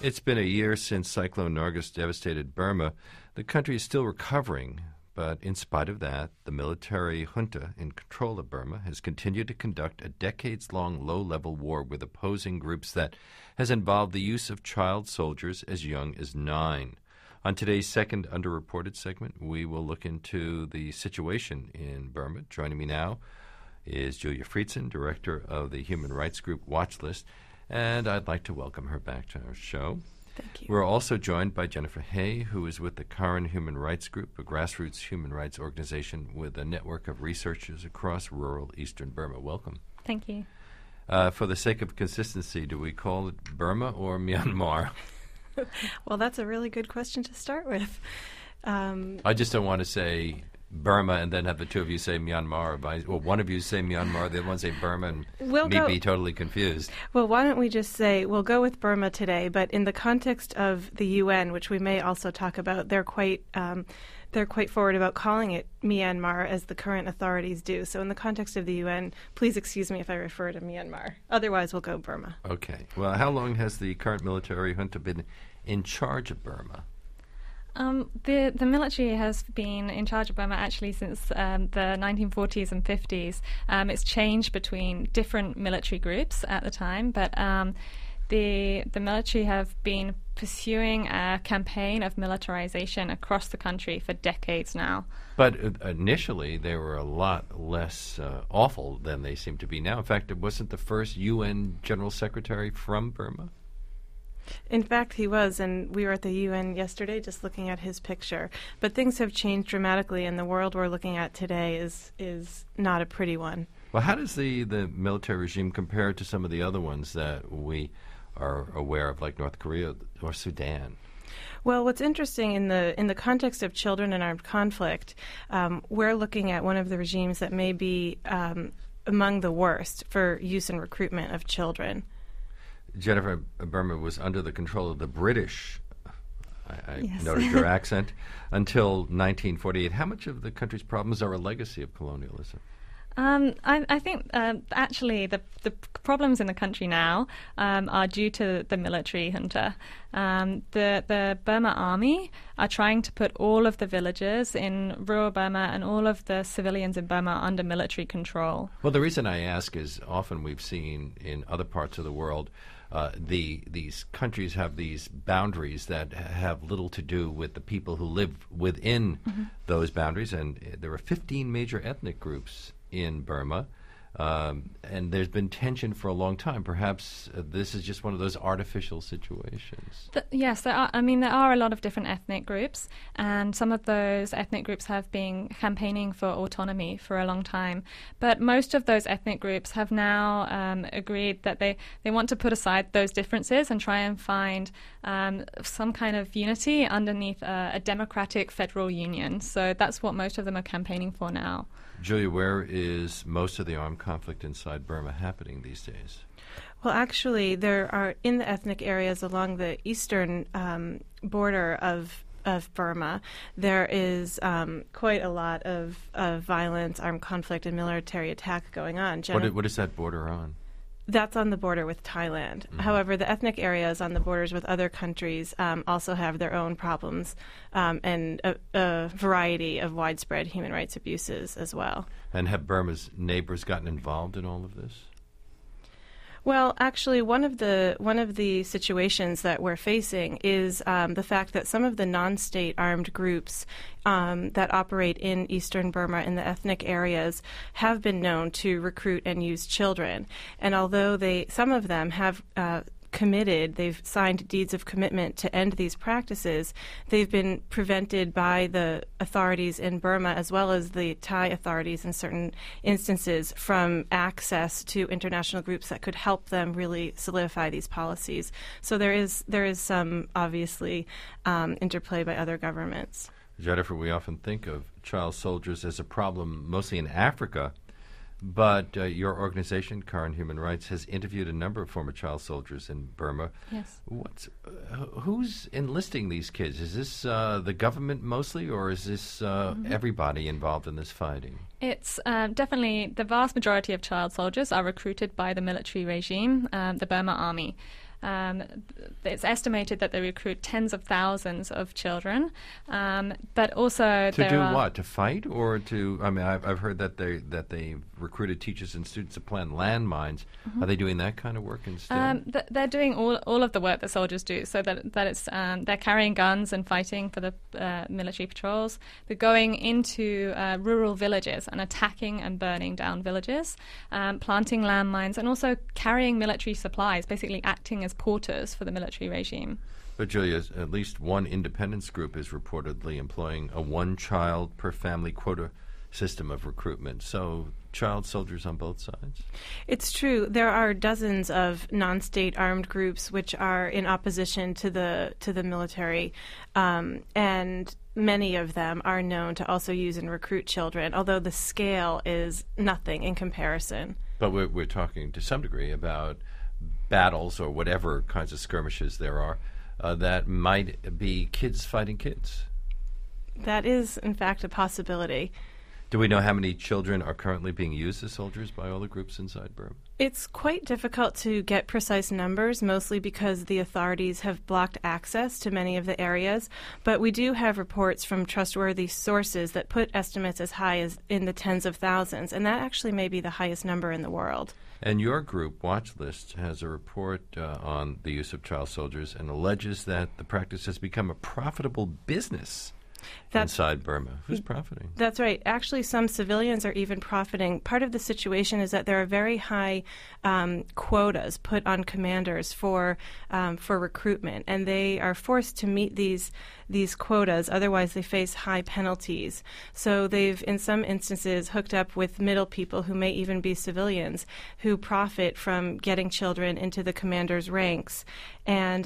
It's been a year since Cyclone Nargis devastated Burma. The country is still recovering, but in spite of that, the military junta in control of Burma has continued to conduct a decades-long low-level war with opposing groups that has involved the use of child soldiers as young as 9. On today's second underreported segment, we will look into the situation in Burma. Joining me now is Julia Friedson, director of the human rights group Watchlist, and I'd like to welcome her back to our show. Thank you. We're also joined by Jennifer Hay, who is with the Karen Human Rights Group, a grassroots human rights organization with a network of researchers across rural eastern Burma. Welcome. Thank you. For the sake of consistency, do we call it Burma or Myanmar? Well, that's a really good question to start with. I just don't want to say Burma and then have the two of you say Myanmar. Well, one of you say Myanmar, the other one say Burma, and be totally confused. Well, why don't we just say we'll go with Burma today, but in the context of the UN, which we may also talk about, they're quite forward about calling it Myanmar, as the current authorities do. So in the context of the UN, please excuse me if I refer to Myanmar. Otherwise, we'll go Burma. Okay. Well, how long has the current military junta been in charge of Burma? The military has been in charge of Burma actually since the 1940s and 50s. It's changed between different military groups at the time, but the military have been pursuing a campaign of militarization across the country for decades now. But initially, they were a lot less awful than they seem to be now. In fact, it wasn't the first UN General Secretary from Burma? In fact, he was, and we were at the UN yesterday just looking at his picture. But things have changed dramatically, and the world we're looking at today is not a pretty one. Well, how does the military regime compare to some of the other ones that we are aware of, like North Korea or Sudan? Well, what's interesting in the context of children in armed conflict, we're looking at one of the regimes that may be among the worst for use and recruitment of children. Jennifer, Burma was under the control of the British, I Yes. noticed your accent, until 1948. How much of the country's problems are a legacy of colonialism? I think actually the problems in the country now are due to the military junta. The Burma army are trying to put all of the villages in rural Burma and all of the civilians in Burma under military control. Well, the reason I ask is often we've seen in other parts of the world these countries have these boundaries that have little to do with the people who live within those boundaries, and there are 15 major ethnic groups in Burma, and there's been tension for a long time. Perhaps this is just one of those artificial situations. Yes, there are. I mean, there are a lot of different ethnic groups, and some of those ethnic groups have been campaigning for autonomy for a long time. But most of those ethnic groups have now agreed that they want to put aside those differences and try and find some kind of unity underneath a democratic federal union. So that's what most of them are campaigning for now. Julia, where is most of the armed conflict inside Burma happening these days? Well, actually, there are in the ethnic areas along the eastern border of Burma, there is quite a lot of violence, armed conflict, and military attack going on. What is that border on? That's on the border with Thailand. Mm-hmm. However, the ethnic areas on the borders with other countries also have their own problems and a variety of widespread human rights abuses as well. And have Burma's neighbors gotten involved in all of this? Well, actually, one of the situations that we're facing is the fact that some of the non-state armed groups that operate in eastern Burma in the ethnic areas have been known to recruit and use children. And although some of them have they've signed deeds of commitment to end these practices, they've been prevented by the authorities in Burma as well as the Thai authorities in certain instances from access to international groups that could help them really solidify these policies. So there is some obviously interplay by other governments. Jennifer, we often think of child soldiers as a problem mostly in Africa. But your organization, Karen Human Rights, has interviewed a number of former child soldiers in Burma. Yes. Who's enlisting these kids? Is this the government mostly, or is this everybody involved in this fighting? It's definitely the vast majority of child soldiers are recruited by the military regime, the Burma army. it's estimated that they recruit tens of thousands of children, but also to do what? To fight, or to? I mean, I've heard that they recruited teachers and students to plant landmines. Are they doing that kind of work instead? They're doing all of the work that soldiers do. So that it's they're carrying guns and fighting for the military patrols. They're going into rural villages and attacking and burning down villages, planting landmines, and also carrying military supplies, basically acting as porters for the military regime. But Julia, at least one independence group is reportedly employing a one-child per family quota system of recruitment. So child soldiers on both sides? It's true. There are dozens of non-state armed groups which are in opposition to the military, and many of them are known to also use and recruit children, although the scale is nothing in comparison. But we're talking to some degree about battles or whatever kinds of skirmishes there are that might be kids fighting kids. That is, in fact, a possibility. Do we know how many children are currently being used as soldiers by all the groups inside Burma? It's quite difficult to get precise numbers, mostly because the authorities have blocked access to many of the areas. But we do have reports from trustworthy sources that put estimates as high as in the tens of thousands, and that actually may be the highest number in the world. And your group, Watchlist, has a report on the use of child soldiers and alleges that the practice has become a profitable business inside Burma. Who's profiting? That's right. Actually, some civilians are even profiting. Part of the situation is that there are very high quotas put on commanders for recruitment, and they are forced to meet these quotas. Otherwise, they face high penalties. So they've, in some instances, hooked up with middle people who may even be civilians who profit from getting children into the commander's ranks, and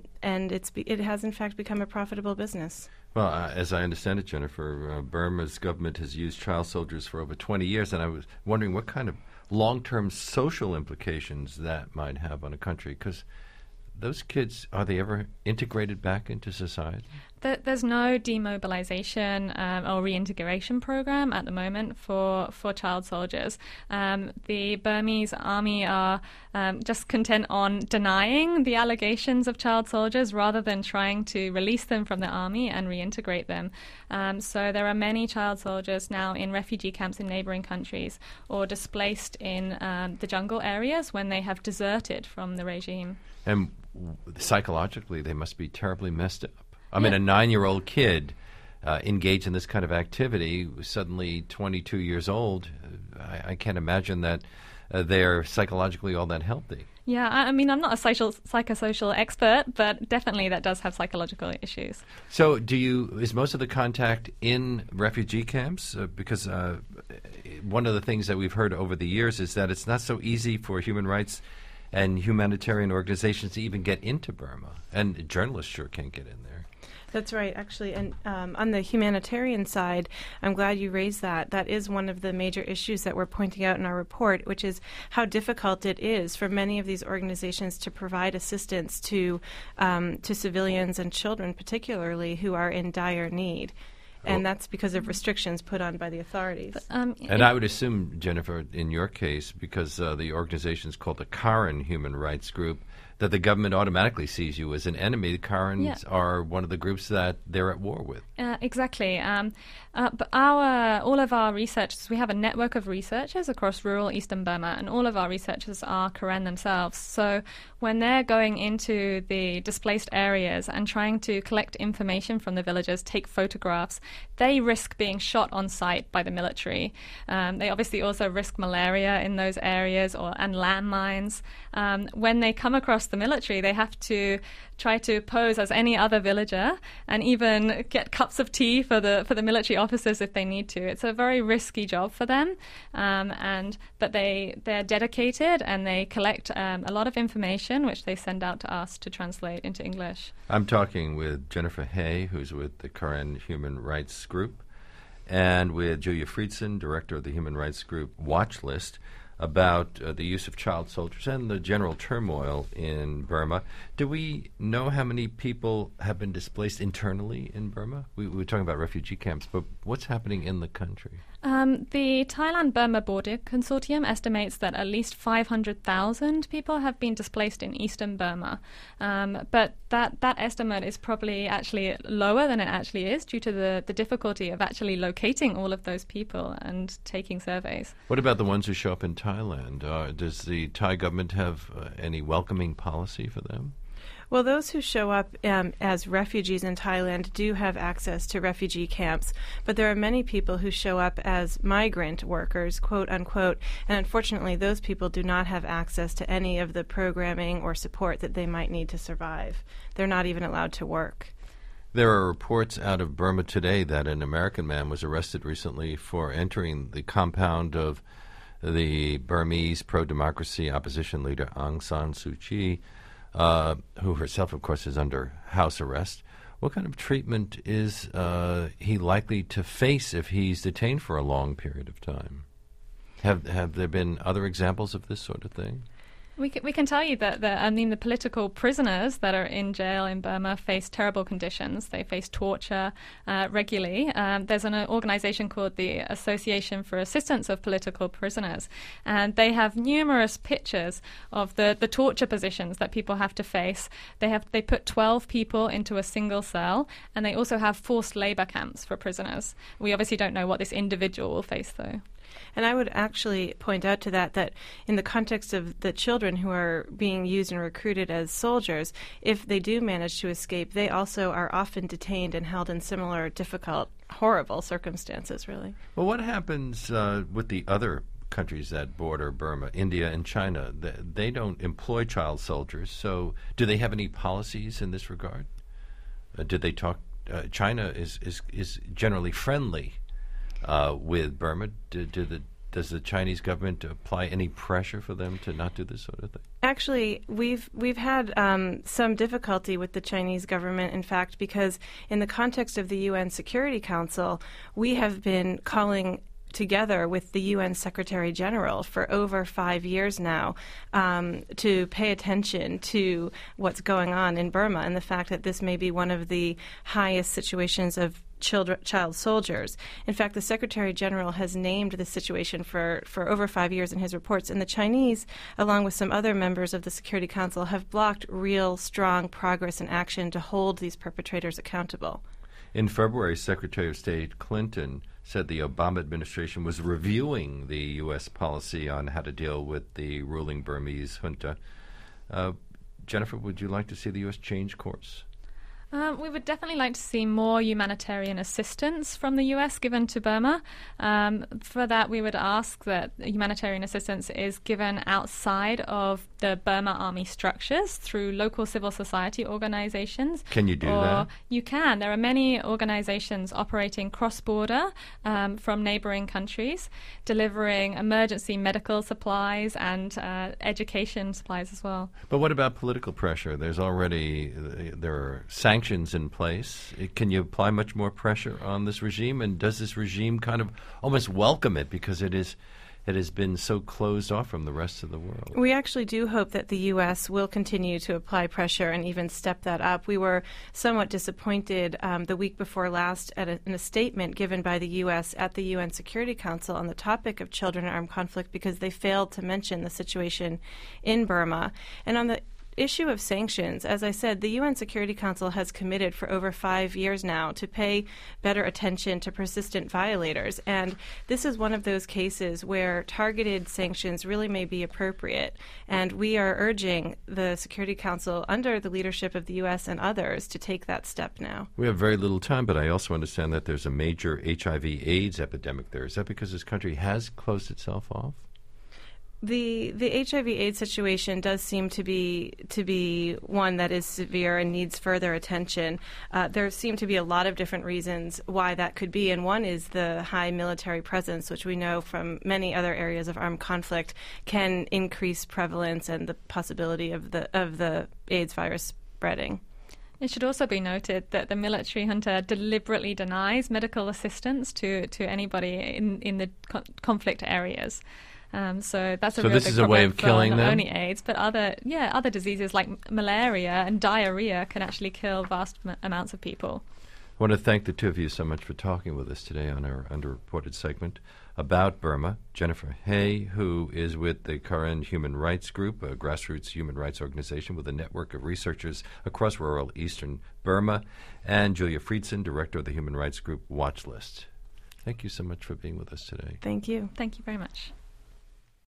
it has in fact become a profitable business. Well, as I understand it, Jennifer, Burma's government has used child soldiers for over 20 years, and I was wondering what kind of long-term social implications that might have on a country, because those kids, are they ever integrated back into society? There's no demobilization or reintegration program at the moment for child soldiers. The Burmese army are just content on denying the allegations of child soldiers rather than trying to release them from the army and reintegrate them. So there are many child soldiers now in refugee camps in neighboring countries or displaced in the jungle areas when they have deserted from the regime. And psychologically, they must be terribly messed up. I mean, a 9-year-old kid engaged in this kind of activity, suddenly 22 years old, I can't imagine that they're psychologically all that healthy. Yeah, I mean, I'm not a psychosocial expert, but definitely that does have psychological issues. So is most of the contact in refugee camps? Because one of the things that we've heard over the years is that it's not so easy for human rights and humanitarian organizations to even get into Burma, and journalists sure can't get in there. That's right, actually. And on the humanitarian side, I'm glad you raised that. That is one of the major issues that we're pointing out in our report, which is how difficult it is for many of these organizations to provide assistance to civilians and children, particularly, who are in dire need. And that's because of restrictions put on by the authorities. And I would assume, Jennifer, in your case, because the organization is called the Karen Human Rights Group, that the government automatically sees you as an enemy. The Karens are one of the groups that they're at war with. Exactly. But all of our researchers, we have a network of researchers across rural eastern Burma, and all of our researchers are Karen themselves. So when they're going into the displaced areas and trying to collect information from the villagers, take photographs, they risk being shot on sight by the military. They obviously also risk malaria in those areas and landmines. When they come across the military, they have to try to pose as any other villager and even get cups of tea for the military officers if they need to. It's a very risky job for them, but they're dedicated and they collect a lot of information which they send out to us to translate into English. I'm talking with Jennifer Hay, who's with the Karen Human Rights Group, and with Julia Friedson, director of the human rights group Watchlist. about the use of child soldiers and the general turmoil in Burma. Do we know how many people have been displaced internally in Burma? We were talking about refugee camps, but what's happening in the country? The Thailand-Burma Border Consortium estimates that at least 500,000 people have been displaced in eastern Burma. But that estimate is probably actually lower than it actually is due to the difficulty of actually locating all of those people and taking surveys. What about the ones who show up in Thailand? Does the Thai government have any welcoming policy for them? Well, those who show up as refugees in Thailand do have access to refugee camps, but there are many people who show up as migrant workers, quote unquote, and unfortunately those people do not have access to any of the programming or support that they might need to survive. They're not even allowed to work. There are reports out of Burma today that an American man was arrested recently for entering the compound of the Burmese pro-democracy opposition leader Aung San Suu Kyi, who herself, of course, is under house arrest. What kind of treatment is he likely to face if he's detained for a long period of time? Have there been other examples of this sort of thing? We can tell you that the political prisoners that are in jail in Burma face terrible conditions. They face torture regularly. There's an organization called the Association for Assistance of Political Prisoners, and they have numerous pictures of the torture positions that people have to face. They put 12 people into a single cell, and they also have forced labor camps for prisoners. We obviously don't know what this individual will face, though. And I would actually point out to that in the context of the children who are being used and recruited as soldiers, if they do manage to escape, they also are often detained and held in similar difficult, horrible circumstances, really. Well, what happens with the other countries that border Burma, India and China? They don't employ child soldiers, so do they have any policies in this regard? Did they talk? China is generally friendly with Burma. Does the Chinese government apply any pressure for them to not do this sort of thing? Actually, we've had some difficulty with the Chinese government, in fact, because in the context of the UN Security Council, we have been calling together with the UN Secretary General for over 5 years now to pay attention to what's going on in Burma and the fact that this may be one of the highest situations of child soldiers. In fact, the Secretary General has named the situation for over 5 years in his reports, and the Chinese, along with some other members of the Security Council, have blocked real strong progress and action to hold these perpetrators accountable. In February, Secretary of State Clinton said the Obama administration was reviewing the U.S. policy on how to deal with the ruling Burmese junta. Jennifer, would you like to see the U.S. change course? We would definitely like to see more humanitarian assistance from the U.S. given to Burma. For that, we would ask that humanitarian assistance is given outside of the Burma army structures through local civil society organizations. Can you do that? You can. There are many organizations operating cross-border from neighboring countries, delivering emergency medical supplies and education supplies as well. But what about political pressure? There are sanctions in place. Can you apply much more pressure on this regime? And does this regime kind of almost welcome it because it has been so closed off from the rest of the world? We actually do hope that the U.S. will continue to apply pressure and even step that up. We were somewhat disappointed the week before last in a statement given by the U.S. at the UN Security Council on the topic of children in armed conflict because they failed to mention the situation in Burma. And on the issue of sanctions, as I said, the UN Security Council has committed for over 5 years now to pay better attention to persistent violators. And this is one of those cases where targeted sanctions really may be appropriate. And we are urging the Security Council, under the leadership of the U.S. and others, to take that step now. We have very little time, but I also understand that there's a major HIV/AIDS epidemic there. Is that because this country has closed itself off? The HIV/AIDS situation does seem to be one that is severe and needs further attention. There seem to be a lot of different reasons why that could be, and one is the high military presence, which we know from many other areas of armed conflict can increase prevalence and the possibility of the AIDS virus spreading. It should also be noted that the military junta deliberately denies medical assistance to anybody in the conflict areas. So that's a So real this big is a way problem of killing for them? not only AIDS, but other diseases like malaria and diarrhea can actually kill vast amounts of people. I want to thank the two of you so much for talking with us today on our underreported segment about Burma. Jennifer Hay, who is with the Karen Human Rights Group, a grassroots human rights organization with a network of researchers across rural eastern Burma, and Julia Friedson, director of the human rights group Watchlist. Thank you so much for being with us today. Thank you. Thank you very much.